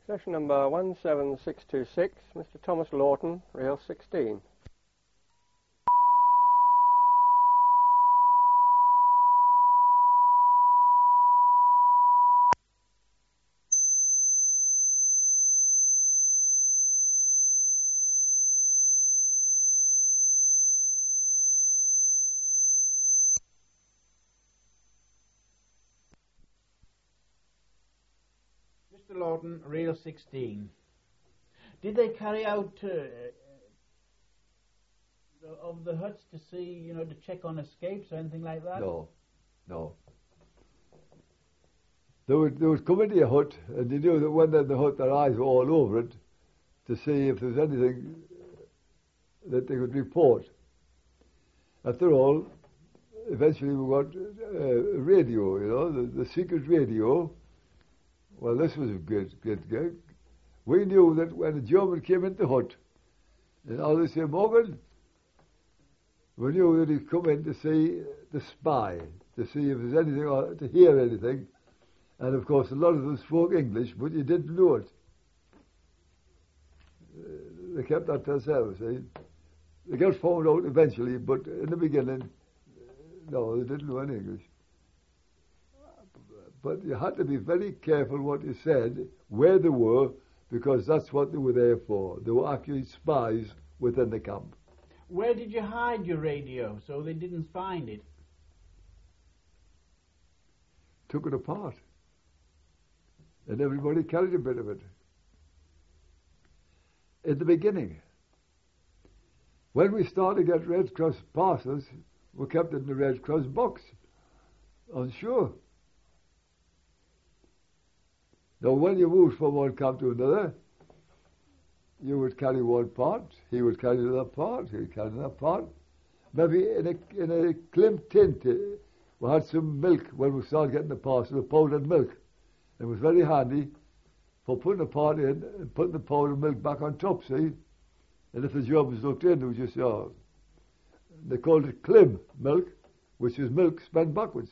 Session number 17626, Mr. Thomas Lawton, Reel 16. Mr. Lawton, Reel 16. Did they carry out of the huts to see, to check on escapes or anything like that? No. They would come into your hut, and you knew that when they're in the hut, their eyes were all over it to see if there was anything that they could report. After all, eventually we got a radio, the secret radio. Well, this was a great gig. We knew that when a German came into the hut, and all they say, Morgan, we knew that he'd come in to see the spy, to see if there's anything or to hear anything. And of course, a lot of them spoke English, but you didn't know it. They kept that to themselves. They got found out eventually, but in the beginning, no, they didn't know any English. But you had to be very careful what you said, where they were, because that's what they were there for. They were actually spies within the camp. Where did you hide your radio so they didn't find it? Took it apart. And everybody carried a bit of it. In the beginning, when we started to get Red Cross parcels, we kept it in the Red Cross box on shore. Now, when you moved from one camp to another, you would carry one part, he would carry another part, he would carry another part. Maybe in a Klimt tin, we had some milk when we started getting the parcel of powdered milk. It was very handy for putting the part in and putting the powdered milk back on top, see? And if the Germans looked in, it was just, they called it Klim milk, which is milk spent backwards.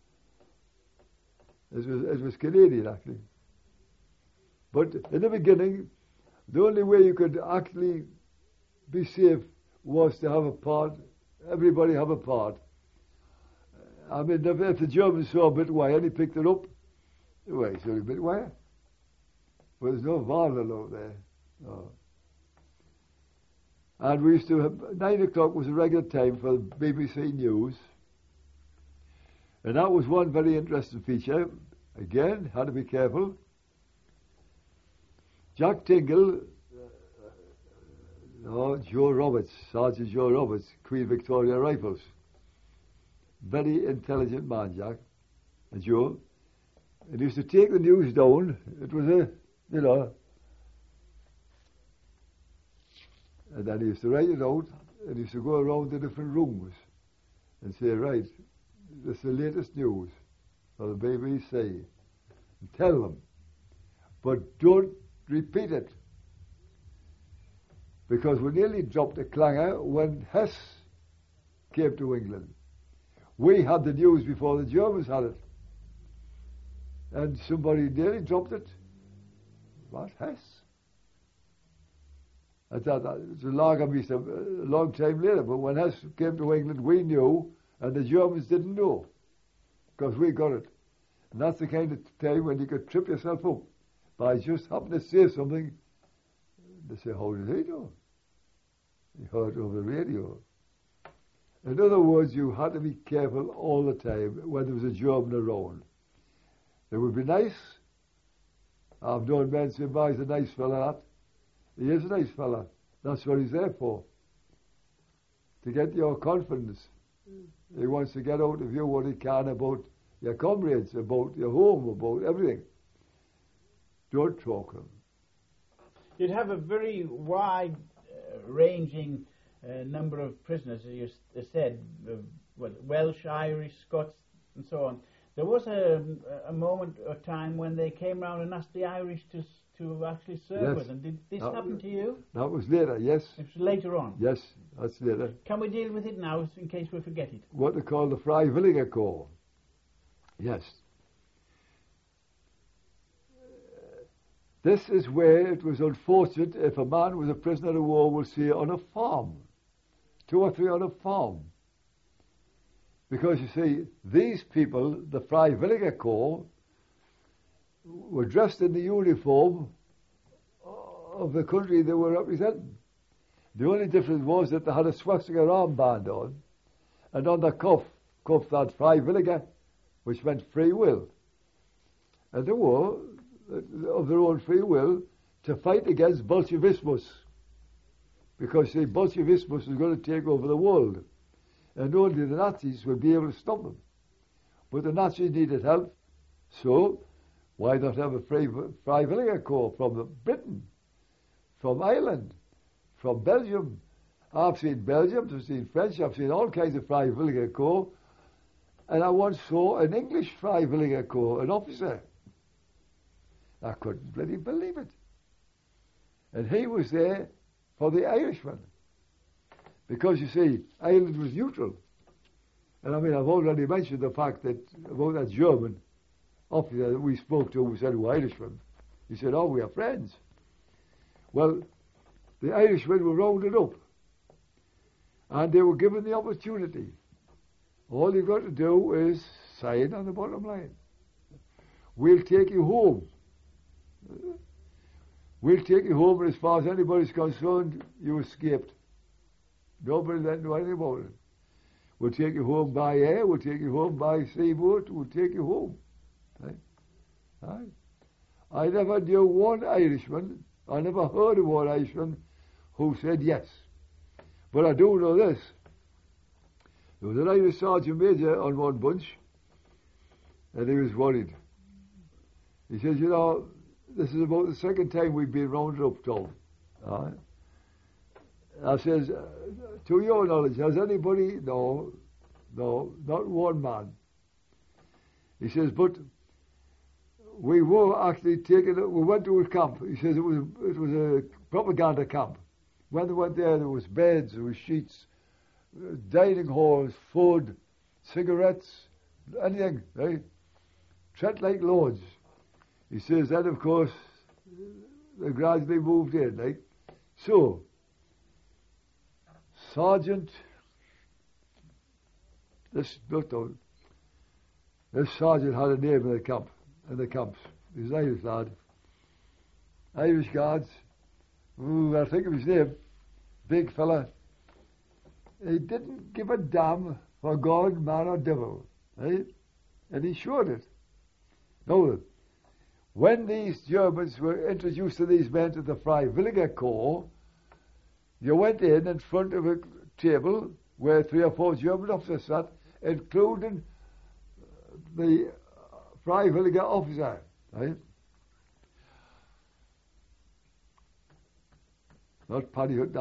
It was Canadian, actually. But in the beginning, the only way you could actually be safe was to have a part, everybody have a part. I mean, if the Germans saw a bit of wire and he picked it up, well, he saw a bit of wire. But there's no vinyl out there. No. And we used to have, 9 o'clock was a regular time for the BBC News. And that was one very interesting feature. Again, had to be careful. Jack Tingle, Joe Roberts, Sergeant Joe Roberts, Queen Victoria Rifles. Very intelligent man, Jack, and Joe. And he used to take the news down. It was and then he used to write it out, and he used to go around the different rooms and say, right, this is the latest news for the BBC, and tell them, but don't repeat it, because we nearly dropped a clanger when Hess came to England. We had the news before the Germans had it, and somebody nearly dropped it. What, Hess? I thought that it was a long time later, but when Hess came to England, we knew, and the Germans didn't know, because we got it. And that's the kind of time when you could trip yourself up by just happening to say something. They say, how did he know? He heard it over the radio. In other words, you had to be careful all the time when there was a German around. It would be nice. I've known men say, he's a nice fella, that. He is a nice fella. That's what he's there for. To get your confidence. He wants to get out of you what he can about your comrades, about your home, about everything. Don't talk him. You'd have a very wide ranging number of prisoners, as you said, Welsh, Irish, Scots, and so on. There was a moment or time when they came round and asked the Irish to actually serve with them. Did this happen to you? That was later, yes. It was later on? Yes, that's later. Can we deal with it now, in case we forget it? What they call the Freiwilliger Corps. Yes. This is where it was unfortunate if a man was a prisoner of war, we'll say, on a farm, 2 or 3 on a farm. Because you see, these people, the Freiwilliger Corps, were dressed in the uniform of the country they were representing. The only difference was that they had a swastika armband on, and on the cuff that Freiwilliger, which meant free will. And they were, of their own free will, to fight against Bolshevismus. Because, see, Bolshevismus was going to take over the world. And only the Nazis would be able to stop them. But the Nazis needed help, so why not have a Freiwilliger Corps from Britain, from Ireland, from Belgium? I've seen Belgium, I've seen French, I've seen all kinds of Freiwilliger Corps, and I once saw an English Freiwilliger Corps, an officer. I couldn't bloody believe it. And he was there for the Irishmen. Because, you see, Ireland was neutral. And I mean, I've already mentioned the fact that about that German officer that we spoke to who said, we're Irishmen. He said, oh, we are friends. Well, the Irishmen were rounded up. And they were given the opportunity. All you've got to do is sign on the bottom line. We'll take you home. We'll take you home, and as far as anybody's concerned, you escaped. Nobody let know anything about it. We'll take you home by air, we'll take you home by seaboat, we'll take you home. Right? Right? I never knew one Irishman, I never heard of one Irishman who said yes. But I do know this. There was an Irish sergeant major on one bunch, and he was worried. He says, you know, this is about the second time we've been rounded up, Tom. Right? I says, to your knowledge, has anybody? No, not one man. He says, but we were actually taken, we went to a camp. He says it was a propaganda camp. When they went there was beds, there was sheets, dining halls, food, cigarettes, anything, right? Trent like loads. He says that, of course, they gradually moved in, right? So, Sergeant, this sergeant had a name in the camps. He was an Irish lad. Irish Guards. Ooh, I think of his name. Big fella. He didn't give a damn for God, man or devil. Right? And he showed it. Now, when these Germans were introduced to these men to the Freiwilliger Corps, you went in front of a table where 3 or 4 German officers sat, including the Freiwilliger officer, right? Not Paddy Hood.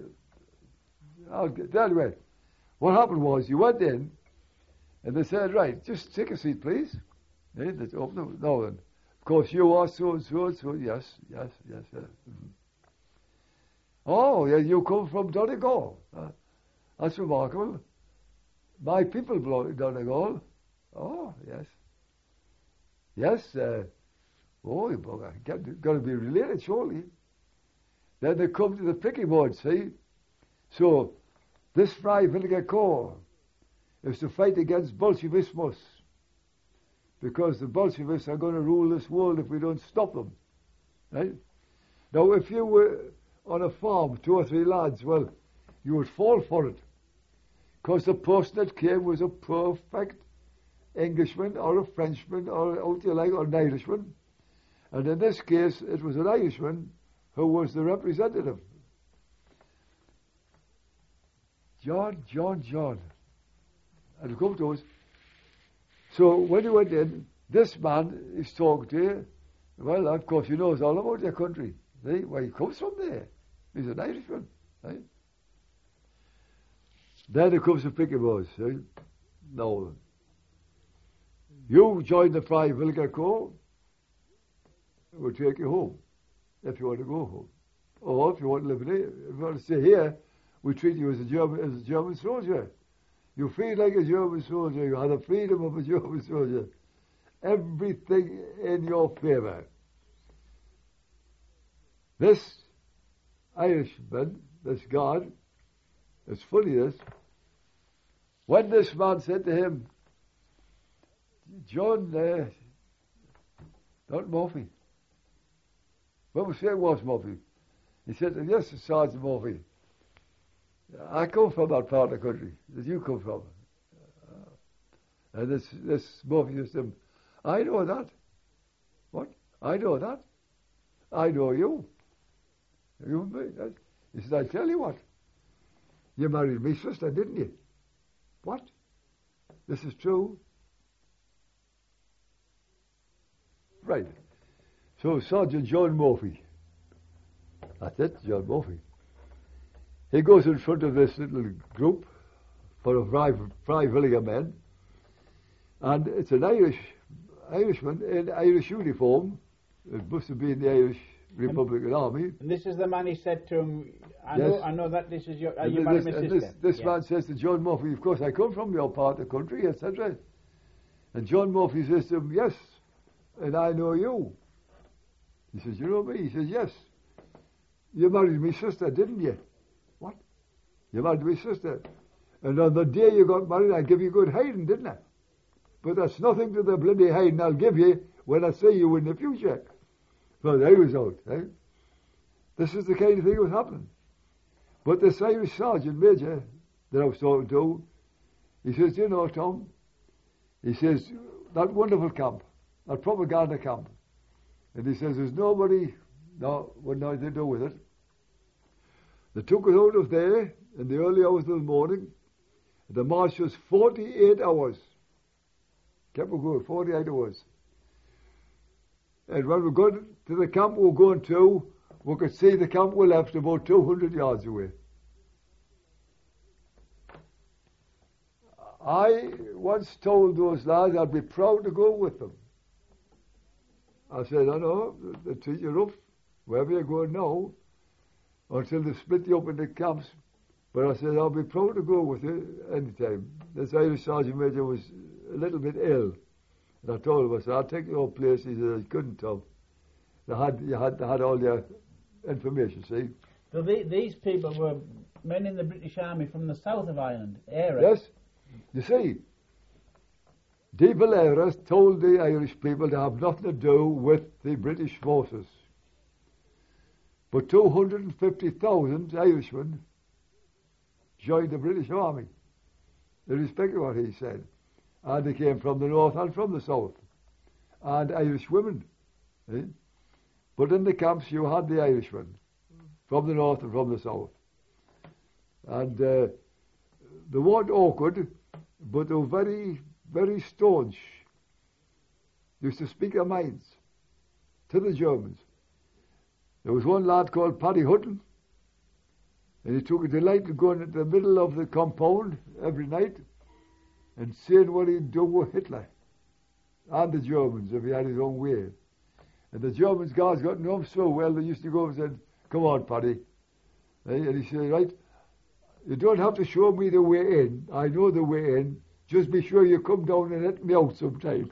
Anyway, what happened was you went in, and they said, right, just take a seat, please. Right? Let's open the no, then. Of course, you are so and so and so. Yes. Mm-hmm. Oh, yeah, you come from Donegal. That's remarkable. My people belong to Donegal. Oh, yes. Yes, oh, you're got to be related, surely. Then they come to the pricky board, see? So, this Freiwilliger Corps is to fight against Bolshevismus, because the Bolsheviks are going to rule this world if we don't stop them. Right? Now, if you were on a farm, 2 or 3 lads, well, you would fall for it, because the person that came was a perfect Englishman or a Frenchman or what you like, or an Irishman. And in this case, it was an Irishman who was the representative. John. And come to us. So when you went in, this man is talking to you. Well, of course, he knows all about your country. See? Well, he comes from there. He's an Irishman. Right? Then there comes the picky boys. See? No. You join the Freiwilliger Corps, we'll take you home, if you want to go home. Or if you want to live in here, if you want to stay here, we treat you as a German soldier. You feel like a German soldier, you have the freedom of a German soldier. Everything in your favor. This Irishman, this God, it's funny this, when this man said to him, John, not Murphy. What was saying was Murphy. He said, yes, Sergeant Murphy. I come from that part of the country that you come from. And this Murphy says to him, I know that. What? I know that. I know you. You and me. He said, I tell you what. You married me sister, didn't you? What? This is true? Right. So Sergeant John Murphy. That's it, John Murphy. He goes in front of this little group full of Freiwilliger men, and it's an Irishman in Irish uniform. It must have been the Irish Republican Army. And this is the man he said to him, I know that this is your, you married my sister. This man says to John Murphy, of course I come from your part of the country, etc. And John Murphy says to him, yes, and I know you. He says, you know me? He says, yes. You married my sister, didn't you? What? You married my sister. And on the day you got married, I give you good hiding, didn't I? But that's nothing to the bloody hiding I'll give you when I see you in the future. So they was out. Eh? This is the kind of thing that was happening. But this Irish sergeant major that I was talking to, he says, you know, Tom, he says, that wonderful camp, that propaganda camp, and he says, there's nobody, what nothing to do with it. They took us out of there in the early hours of the morning. The march was 48 hours. Kept going, 48 hours. And when we got to the camp we were going to, we could see the camp we left about 200 yards away. I once told those lads I'd be proud to go with them. I said, I know, they'll treat you rough, wherever you're going now, until they split you up into camps. But I said, I'll be proud to go with you any time. This Irish Sergeant Major was a little bit ill. And I told him, I said, I'll take your place. He said, I couldn't, Tom. They had all your information, see? So these people were men in the British Army from the south of Ireland, Éire. Yes. You see, De Valera told the Irish people to have nothing to do with the British forces. But 250,000 Irishmen joined the British Army, irrespective of what he said. And they came from the north and from the south. And Irish women. Eh? But in the camps you had the Irishmen, from the north and from the south. And they weren't awkward, but they were very, very staunch. Used to speak their minds to the Germans. There was one lad called Paddy Hutton, and he took a delight in going into the middle of the compound every night and saying what he'd do with Hitler and the Germans if he had his own way. And the Germans guards got to know him so well, they used to go and said, come on, Paddy. And he said, right, you don't have to show me the way in. I know the way in. Just be sure you come down and let me out sometime.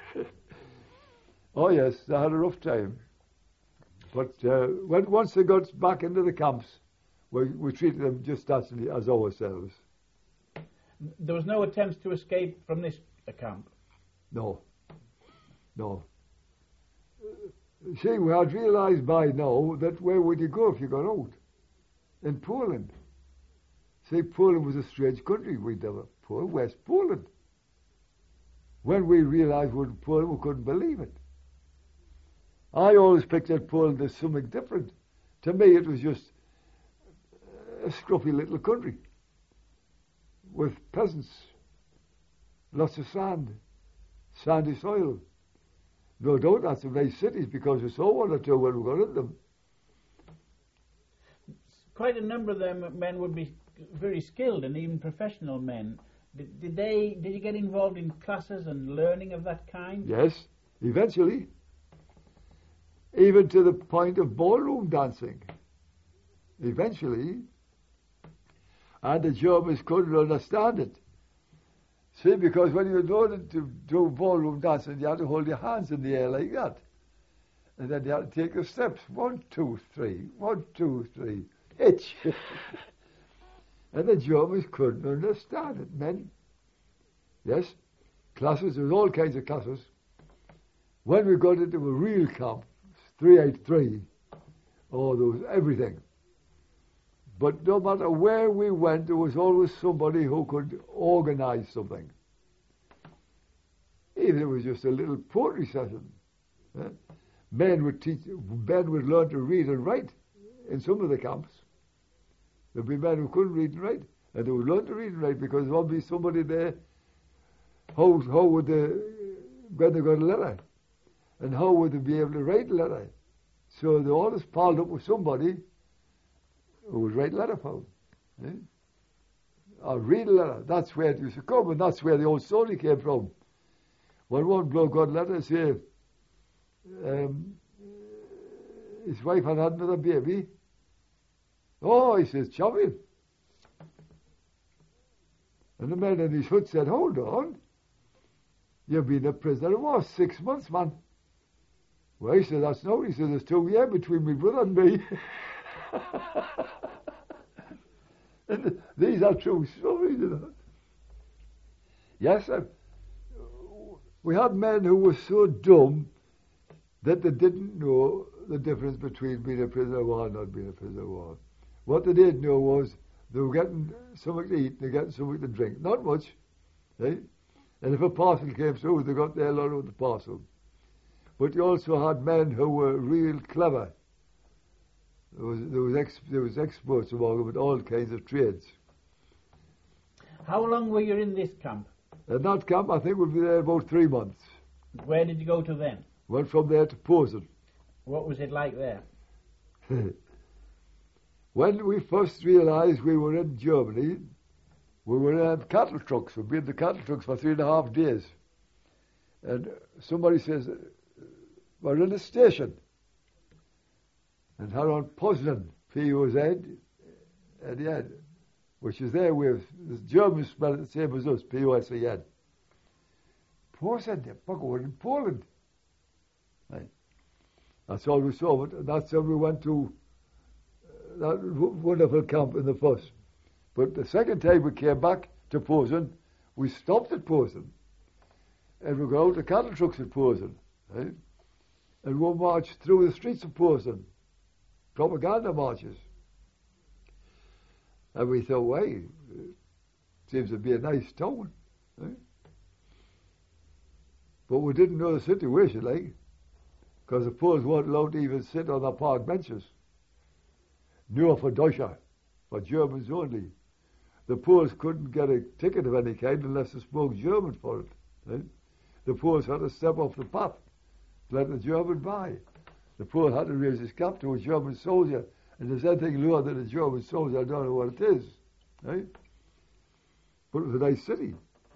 Oh, yes, they had a rough time. But once they got back into the camps, we treated them just as ourselves. There was no attempts to escape from this camp? No. See, we had realised by now that where would you go if you got out? In Poland. See, Poland was a strange country. We'd never West Poland. When we realised we were in Poland, we couldn't believe it. I always pictured Poland as something different. To me, it was just a scruffy little country with peasants, lots of sand, sandy soil. No doubt that's some nice cities because we saw one or two when we got in them. Quite a number of them men would be very skilled and even professional men. Did you get involved in classes and learning of that kind? Yes, eventually. Even to the point of ballroom dancing. Eventually. And the Germans couldn't understand it. See, because when you learned to do ballroom dancing, you had to hold your hands in the air like that. And then you had to take the steps. 1, 2, 3, 1, 2, 3, hitch. And the Germans couldn't understand it. Men, yes, classes, there was all kinds of classes. When we got into a real camp, 383, oh, there was everything. But no matter where we went, there was always somebody who could organize something. Even if it was just a little poetry session. Men would learn to read and write in some of the camps. There'd be men who couldn't read and write, and they would learn to read and write because there would be somebody there. How would they, when they got a letter, and how would they be able to write a letter? So they always piled up with somebody who would write a letter for them. Or read a letter. That's where it used to come, and that's where the old story came from. When one bloke got a letter, say, his wife had another baby. Oh, he says, Chubby. And the man in his hut said, hold on. You've been a prisoner of war 6 months, man. Well, he said, that's no. He said, there's 2 years between my brother and me. And these are true stories, you know. Yes, we had men who were so dumb that they didn't know the difference between being a prisoner of war and not being a prisoner of war. What they did know was they were getting something to eat, they were getting something to drink. Not much, eh? And if a parcel came through, they got their lot of the parcel. But you also had men who were real clever. There was experts among them with all kinds of trades. How long were you in this camp? In that camp, I think we'd be there about 3 months. Where did you go to then? Went from there to Posen. What was it like there? When we first realised we were in Germany, we were in cattle trucks. We'd been in the cattle trucks for 3.5 days. And somebody says, we're in a station. And around Poznan, P-O-Z, at the end, which is there with the Germans spell it the same as us, P-O-S-E-N. Poznan, we're in Poland. Right. That's all we saw, but that's how we went to that wonderful camp in the first. But the second time we came back to Poznan, we stopped at Poznan. And we got out the cattle trucks at Poznan. Right? And we marched through the streets of Poznan. Propaganda marches. And we thought, well, it seems to be a nice town. Right? But we didn't know the situation, like, because the Poles weren't allowed to even sit on the park benches. Nur for Deutsche, for Germans only. The Poles couldn't get a ticket of any kind unless they spoke German for it. Right? The Poles had to step off the path to let the German by. The Pole had to raise his cap to a German soldier, and if there's anything lower than a German soldier, I don't know what it is. Right? But it was a nice city.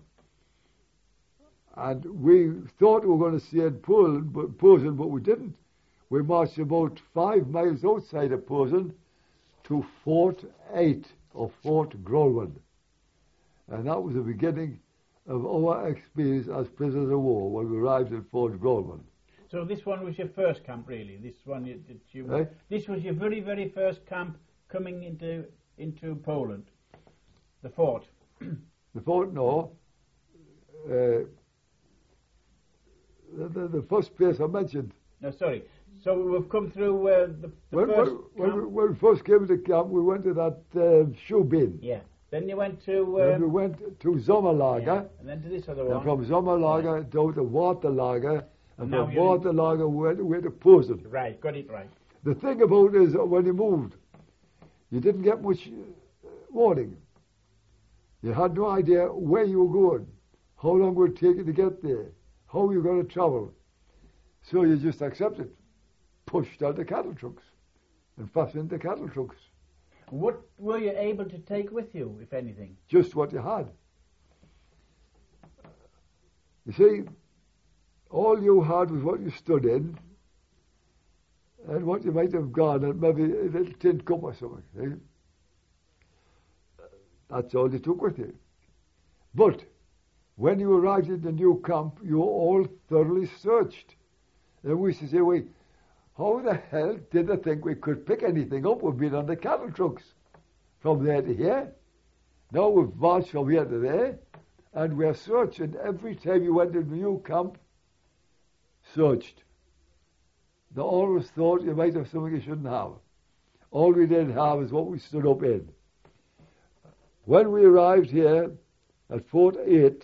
And we thought we were going to stay in Posen, but we didn't. We marched about 5 miles outside of Posen to Fort 8, or Fort Grolwyn. And that was the beginning of our experience as prisoners of war when we arrived at Fort Grolwyn. So this one was your first camp, really? This one This was your very, very first camp coming into Poland? The fort? The fort, no. The first place I mentioned. No, sorry. So we've come through when we first came to camp, we went to that shoe bin. Yeah. Then you went to... then we went to Sommerlager. Yeah. And then to this other one. And from Sommerlager down to Waterlager. And from Waterlager we went to Posen. Right, got it right. The thing about it is when you moved, you didn't get much warning. You had no idea where you were going, how long it would take you to get there, how you were going to travel. So you just accepted, pushed out the cattle trucks, and fastened the cattle trucks. What were you able to take with you, if anything? Just what you had. You see, all you had was what you stood in, and what you might have gone, and maybe a little tin cup or something. Eh? That's all you took with you. But when you arrived in the new camp, you were all thoroughly searched. And we used to say, wait, how the hell did they think we could pick anything up? We've been on the cattle trucks from there to here. Now we've marched from here to there, and we're searching. Every time you went to a new camp, searched. They always thought you might have something you shouldn't have. All we did have is what we stood up in. When we arrived here at Fort 8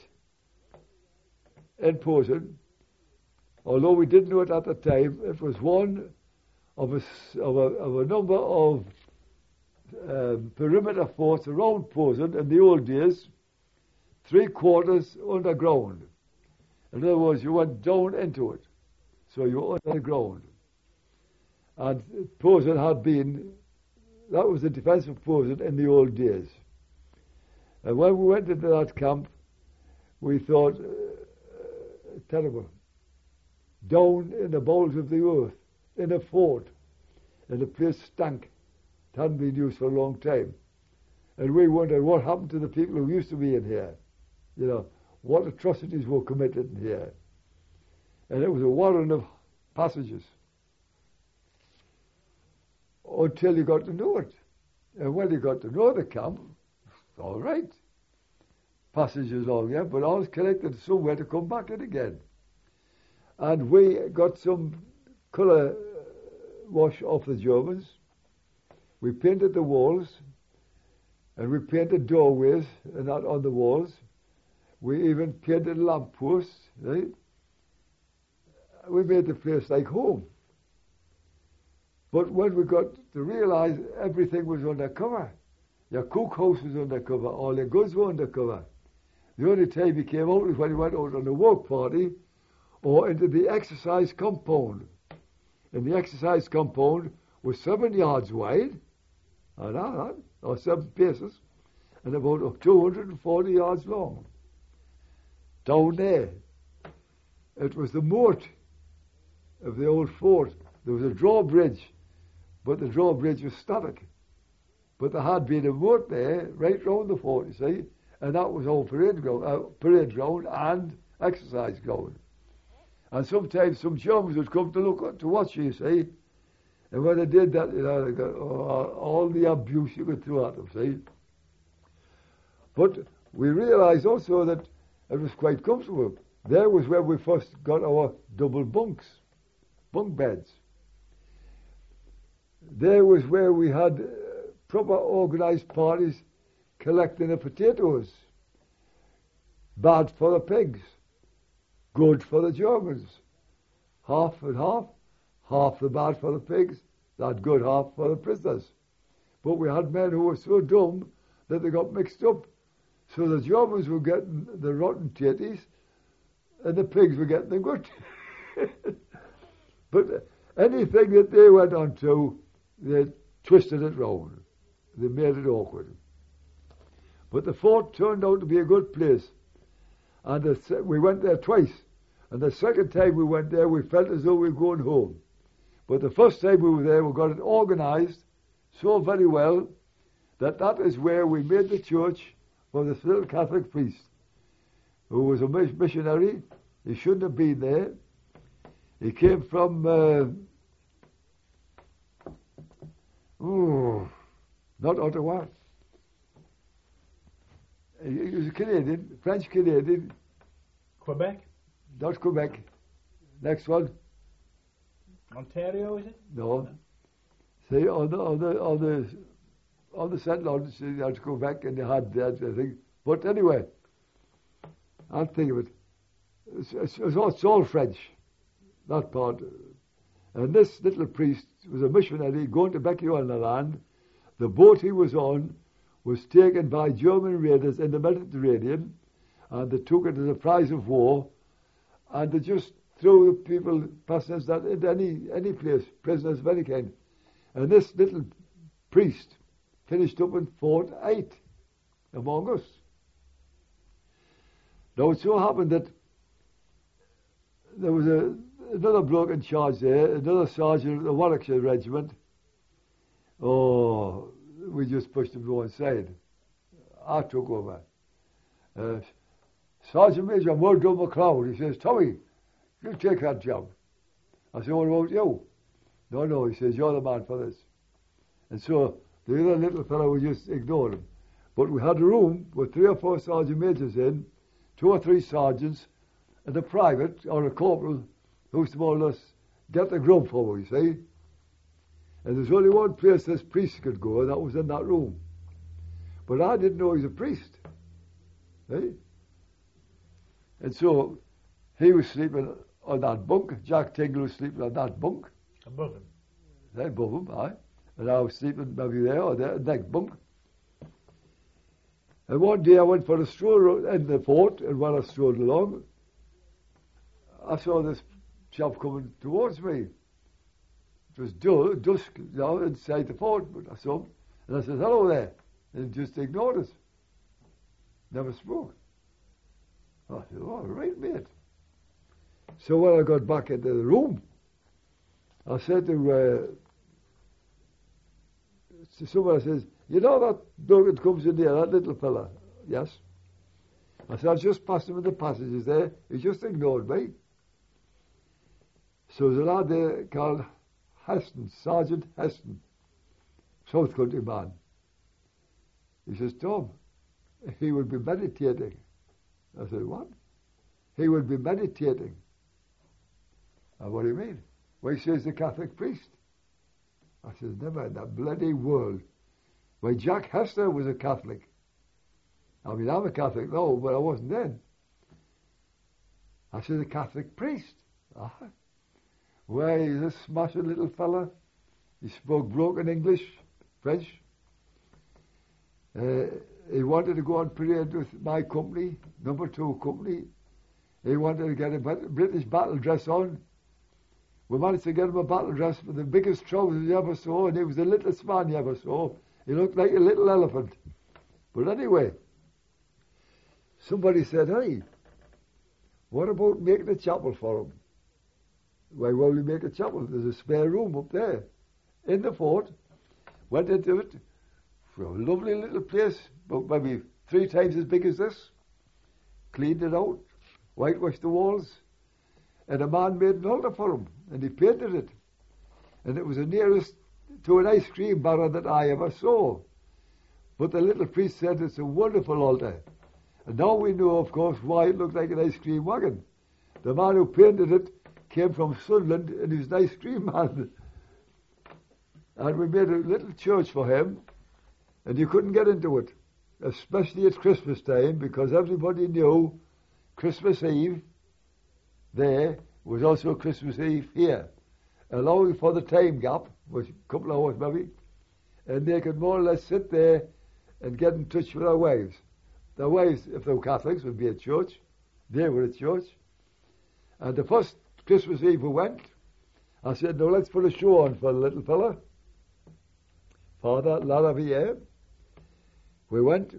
in Posen, although we didn't know it at the time, it was one of a number of perimeter forts around Posen in the old days, 3/4 underground. In other words, you went down into it, so you were underground. And Posen had been, that was the defense of Posen in the old days. And when we went into that camp, we thought, terrible. Down in the bowels of the earth, in a fort, and the place stank. It hadn't been used for a long time. And we wondered what happened to the people who used to be in here. You know, what atrocities were committed in here. And it was a warren of passages. Until you got to know it. And when you got to know the camp, all right. Passages along here, but always connected somewhere to come back in again. And we got some colour wash off the Germans. We painted the walls, and we painted doorways and that on the walls. We even painted lampposts, right? We made the place like home. But when we got to realise everything was undercover, your cookhouse was undercover, all your goods were undercover. The only time you came out was when you went out on a work party or into the exercise compound. And the exercise compound was 7 yards wide, or 7 paces, and about 240 yards long. Down there, it was the moat of the old fort. There was a drawbridge, but the drawbridge was static. But there had been a moat there, right round the fort, you see, and that was our parade ground and exercise ground. And sometimes some Germans would come to look to watch you see, and when they did that, you know, they got all the abuse you could throw at them, see. But we realised also that it was quite comfortable. There was where we first got our double bunk beds. There was where we had proper organised parties collecting the potatoes. Bad for the pigs, good for the Germans. Half and half, half the bad for the pigs, that good half for the prisoners. But we had men who were so dumb that they got mixed up. So the Germans were getting the rotten tatties and the pigs were getting the good. But anything that they went on to, they twisted it round. They made it awkward. But the fort turned out to be a good place. And we went there twice. And the second time we went there, we felt as though we were going home. But the first time we were there, we got it organised so very well that is where we made the church for this little Catholic priest who was a missionary. He shouldn't have been there. He came from not Ottawa. He was a Canadian, French Canadian. Quebec? Not Quebec. Next one. Ontario, is it? No. See, on the St. Lawrence, you had to go back and they had that, I think. But anyway, I'll think of it. It's all French, that part. And this little priest was a missionary going to Bechuanaland. The boat he was on was taken by German raiders in the Mediterranean, and they took it as a prize of war, and they just threw people, passengers, that into any place, prisoners of any kind. And this little priest finished up in Fort 8 among us. Now it so happened that there was another bloke in charge there, another sergeant of the Warwickshire Regiment. Oh, we just pushed him to one side. I took over. Sergeant Major Murdo MacLeod, he says, "Tommy, you take that job." I said, "What about you?" No, he says, you're the man for this. And so the other little fellow, we just ignored him. But we had a room with 3 or 4 sergeant majors in, 2 or 3 sergeants, and a private or a corporal who used to more or less get the grub for me, you see. And there's only one place this priest could go, and that was in that room. But I didn't know he was a priest. Eh? And so he was sleeping on that bunk. Jack Tingle was sleeping on that bunk. Above him. Above him, aye. And I was sleeping maybe there or there, next bunk. And one day I went for a stroll in the fort, and when I strolled along, I saw this chap coming towards me. It was dusk, inside the fort, but I saw him. And I said, hello there. And he just ignored us. Never spoke. I said, all right, mate. So when I got back into the room, I said to someone, I says, you know that dog that comes in here, that little fella? Yes. I said, I just passed him in the passages there. He just ignored me. So there's a lad there called Heston, Sergeant Heston, South Country man. He says, Tom, he would be meditating. I said, what? He would be meditating. What do you mean? Well, he says the Catholic priest. I said, never in that bloody world. Well, Jack Hester was a Catholic. I mean, I'm a Catholic now, but I wasn't then. I said, the Catholic priest. Well, he's a smashing little fella. He spoke broken English, French. He wanted to go on parade with my company, number 2 company. He wanted to get a British battle dress on. We managed to get him a battle dress with the biggest trousers you ever saw, and he was the littlest man you ever saw. He looked like a little elephant. But anyway, somebody said, hey, what about making a chapel for him? Why will we make a chapel? There's a spare room up there in the fort. Went into it. For a lovely little place, but maybe 3 times as big as this. Cleaned it out, whitewashed the walls, and a man made an altar for him, and he painted it. And it was the nearest to an ice cream barrel that I ever saw. But the little priest said it's a wonderful altar. And now we know, of course, why it looked like an ice cream wagon. The man who painted it came from Sunderland, and he was an ice cream man. And we made a little church for him, and you couldn't get into it, especially at Christmas time, because everybody knew Christmas Eve there was also Christmas Eve here, allowing for the time gap, which a couple of hours maybe, and they could more or less sit there and get in touch with their wives. Their wives, if they were Catholics, would be at church. They were at church. And the first Christmas Eve we went, I said, no, let's put a show on for the little fella. Father Laravier. We went,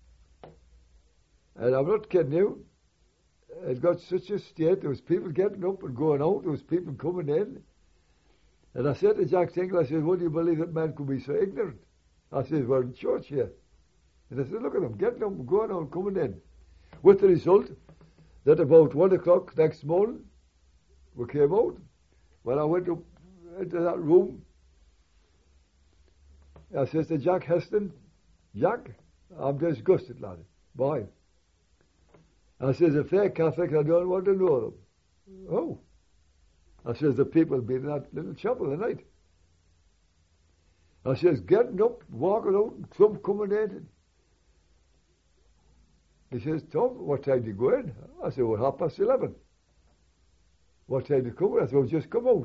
and I'm not kidding you, it got such a state, there was people getting up and going out, there was people coming in. And I said to Jack Tingle, I said, would you believe that man could be so ignorant? I said, we're in church here. And I said, look at them, getting up and going out, coming in. With the result that about 1 o'clock next morning, we came out. When I went up into that room, I says to Jack Heston, Jack, I'm disgusted, lad. Why? I says, if they're Catholic, I don't want to know them. Oh. I says, the people be in that little chapel tonight. I says, getting up, walking out, and some coming in. He says, Tom, what time do you go in? I said, well, 11:30. What time do you come in? I said, well, just come out.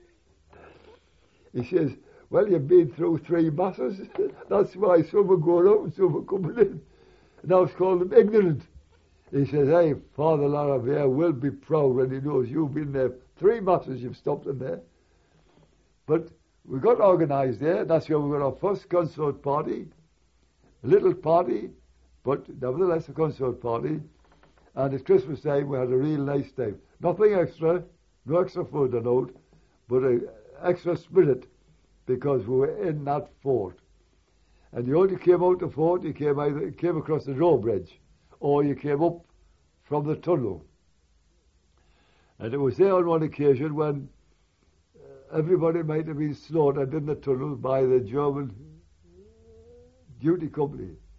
He says, well, you've been through 3 masses. That's why some are going out and some are coming in. And I was calling them ignorant. He says, hey, Father Laravier will be proud when he knows you've been there 3 masses, you've stopped in there. But we got organised there. That's where we got our first consort party. A little party, but nevertheless a consort party. And at Christmas time we had a real nice time. Nothing extra, no extra food or note, but an extra spirit, because we were in that fort. And you only came out the fort, you came across the drawbridge, or you came up from the tunnel. And it was there on one occasion when everybody might have been slaughtered in the tunnel by the German duty company.